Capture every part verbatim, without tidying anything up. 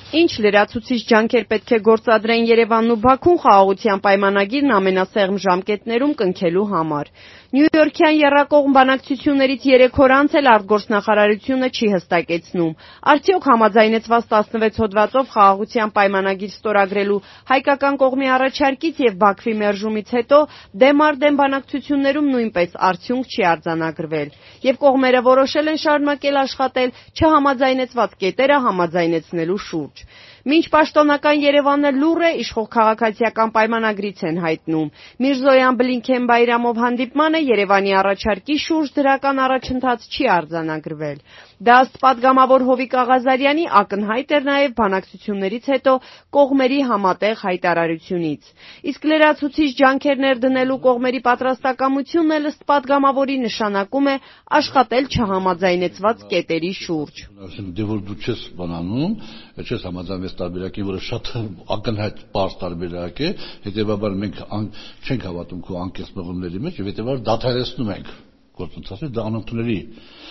Ինչ լրացուցիչ ջանքեր պետք է գործադրեն Երևանն ու Բաքուն խաղաղության պայմանագիրն ամենասեղմ ժամկետներում կնքելու համար։ Նյու-Յորքյան եռակողմ բանակցություններից երեք օր անց էլ արտգործնախարարությունը չի հստակեցնում, արդյոք համաձայնեցված տասնվեց հոդվածով խաղաղության պայմանագիր ստորագրելու հայկական կողմի առաջարկից և Բաքվի մերժումից հետո դեմ առ դեմ բանակցություններում նույնպես արդյունք չի արձանագրվել, և կողմերը որոշել են շարունակել աշխատել չհամաձայնեցված կետերը համաձայնեցնելու շուրջ։ Մինչ պաշտոնական Երևանը լուռ է, իշխող քաղաքացիական պայմանագրից են հայտնում։ Միրզոյան-Բլինքեն-Բայրամով հանդիպմանը Երևանի առաջարկի շուրջ դրական առաջընթաց չի արձանագրվել։ Դա ըստ պատգամավոր Հովիկ Աղազարյանի ակնհայտ էր նաև բանակցություններից հետո կողմերի համատեղ հայտարարությունից։ Իսկ լրացուցիչ ջանքեր ներդնելու կողմերի պատրաստակամությունն էլ ըստ պատգամավորի նշանակում է աշխատել չհամաձայնեցված կետերի շուրջ։ Դե որ դու չես բանանում, չես համաձայնվեց տարբերակի, որը շատ ակնհայտ պարզ տարբերակ է, հետևաբար մենք չենք հավատում քո անկեղծ մղումների մեջ եւ հետևաբար դադարեցնում ենք գործընթացը, դա անընդունելի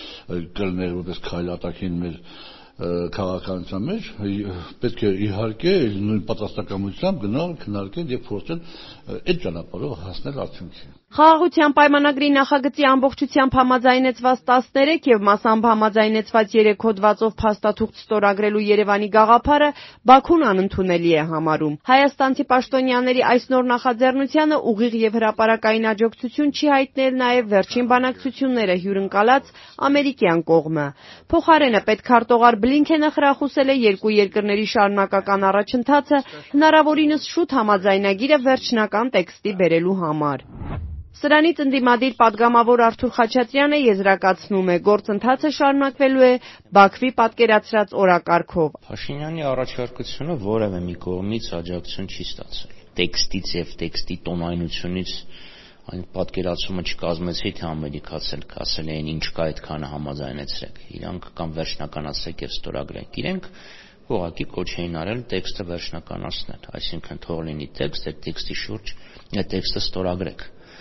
կլներ որպես քայլ արտաքին մեր քաղաքականության մեջ, պետք է իհարկե նույն պատրաստակամությամբ գնալ, քննարկել եւ փորձել այդ ճանապարհով հասնել արդյունքի։ Խաղաղության պայմանագրի նախագծի ամբողջությամբ համաձայնեցված տասներեք եւ մասամբ համաձայնեցված երեք հոդվածով փաստաթուղթ ստորագրելու Երևանի գաղափարը Բաքուն անընդունելի է համարում։ Հայաստանցի պաշտոնյաների այս նոր նախաձեռնությանը ուղիղ եւ հրապարակային աջակցություն չի հայտնել նաեւ վերջին բանակցությունները հյուրընկալած ամերիկյան կողմը։ Փոխարենը պետքարտուղար Բլինքենը խրախուսել է երկու երկրների շարունակական առաջընթացը հնարավորինս շուտ համաձայնագիրը վերջնական տեքստի բերելու համար։ Սրանից ընդդիմադիր պատգամավոր Արթուր Խաչատրյանը եզրակացնում է, գործընթացը շարունակվելու է Բաքվի պատկերացրած օրակարգով։ Փաշինյանի առաջարկությունը որևէ մի կողմից աջակցություն չի ստացել։ Տեքստից եւ տեքստի տոնայնությունից այն պատկերացումը չկազմեցի, թե ամերիկացել կասել էին ինչ կա այդքանը համաձայնեցրեք։ Իրանք կամ վերջնականացրեք եւ ստորագրեք։ Իրենք ուղղակի կոչ էին արել տեքստը վերջնականացնել, այսինքն թող լինի տեքստ, այդ տեքստի շուրջ այդ տեքստը ստորագրեք։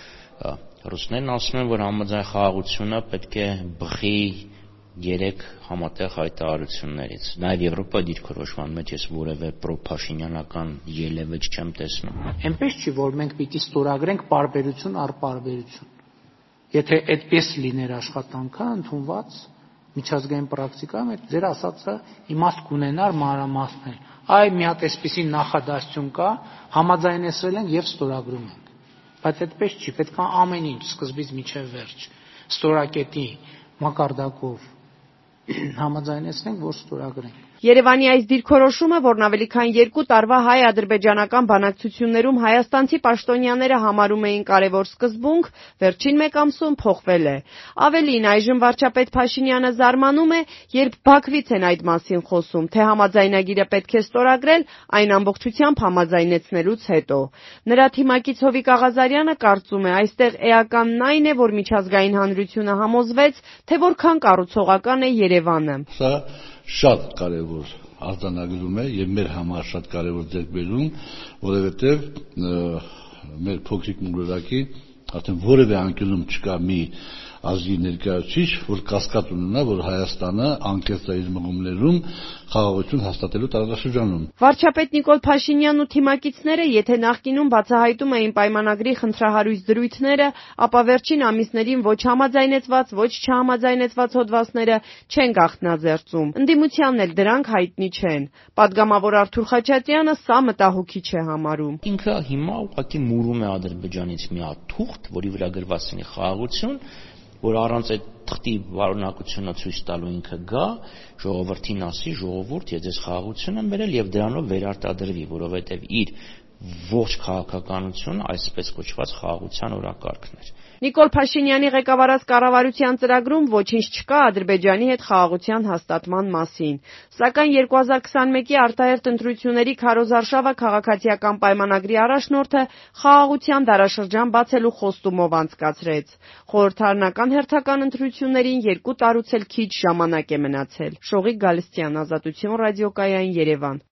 Ռուսներն ասում են, որ համաձայն խաղաղությունը պետք է բխի երեք համատեղ հայտարարություններից։ Նաև Եվրոպայի դիրքորոշման մեջ ես որևէ պրոփաշինյանական ելևէջ չեմ տեսնում։ Այնպես չի, որ մենք պիտի ստորագրենք պարբերություն առ պարբերություն։ Եթե այդպես լիներ աշխատանքը ընդունված միջազգային պրակտիկայում, այդ ձեր ասածը իմաստ կունենար մանրամասնել։ Այ մի հատ այսպիսի նախադասություն կա, համաձայնեցրել են եւ ստորագրում ենք։ Բայց այդպես չի, պետք է ամեն ինչ սկզբից մինչև վերջ ստորակետի մակարդակով համաձայնեցնենք, որ ստորագրենք։ Երևանի այս դիրքորոշումը, որն ավելի քան երկու տարվա հայ-ադրբեջանական բանակցություններում հայաստանցի պաշտոնյաները համարում էին կարևոր սկզբունք, վերջին մեկ ամսում փոխվել է։ Ավելին, այժմ վարչապետ Փաշինյանը զարմանում է, երբ Բաքվից են այդ մասին խոսում, թե համաձայնագիրը պետք է ստորագրել այն ամբողջությամբ համաձայնեցնելուց հետո։ Նրա թիմակից Հովիկ Աղազարյանը կարծում է, այստեղ էականն այն է, որ միջազգային հանրությունը համոզվեց, թե որքան կառուցողական է Երևանը։ Սա շատ կարևոր արձանագրում է եւ մեր համար շատ կարևոր ձեռքբերում, որովհետեւ մեր փոքրիկ մուրակի արդեն որևէ անկյունում չկա մի ազգի ներկայացուցիչ, որ կասկած ունենա, որ Հայաստանը անկեղծ է իր մղումներում խաղաղություն հաստատելու տարածաշրջանում։ Վարչապետ Նիկոլ Փաշինյանն ու թիմակիցները, եթե նախկինում բացահայտում էին պայմանագրի խնդրահարույց դրույթները, ապա վերջին ամիսներին ոչ համաձայնեցված, ոչ չհամաձայնեցված հոդվածները չեն գաղտնաձեռծում։ Ընդդիմությանն էլ դրանք հայտնի չեն։ Պատգամավոր Արթուր Խաչատրյանը սա մտահոգիչ է համարում։ Ինքը հիմա ուղղակի մուրում է Ադրբեջանից մի հատ թուղթ, որի վրա գրված է խաղաղություն, որ առանց այդ թղթի վարունակությունը ցույց տալու ինքը գա, ժողովրդին ասի, ժողովուրդ, ես ձեզ խաղաղություն եմ բերել եւ դրանով վերարտադրվի, որովհետեւ իր ողջ քաղաքականությունը այսպես կոչված խաղաղության օրակարգն էր։ Նիկոլ Փաշինյանի ղեկավարած կառավարության ծրագրում ոչինչ չկա Ադրբեջանի հետ խաղաղության հաստատման մասին։ Սակայն երկու հազար քսանմեկի արտահերթ ընտրությունների քարոզարշավը քաղաքացիական պայմանագրի առաջնորդը խաղաղության դարաշրջան բացելու խոստումով անցկացրեց։ Խորհրդարանական հերթական ընտրություններին երկու տարուց էլ քիչ ժամանակ է մնացել։ Շողիկ Գալստյան, Ազատություն ռադիոկայան, Երևան։